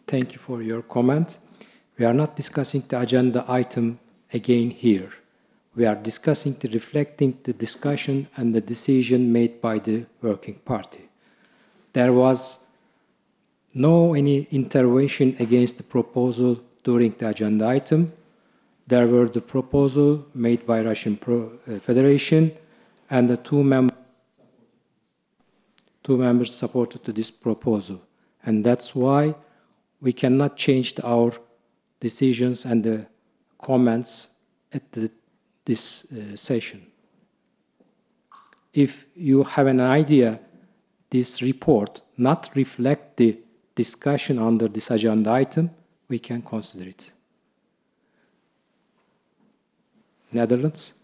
Thank you for your comment. We are not discussing the agenda item again here. We are discussing reflecting the discussion and the decision made by the working party. There was no any intervention against the proposal during the agenda item. There were the proposal made by Russian Federation, and the two members supported this proposal. And that's why we cannot change our decisions and the comments at this session. If you have an idea, this report not reflect the discussion under this agenda item, we can consider it. Netherlands?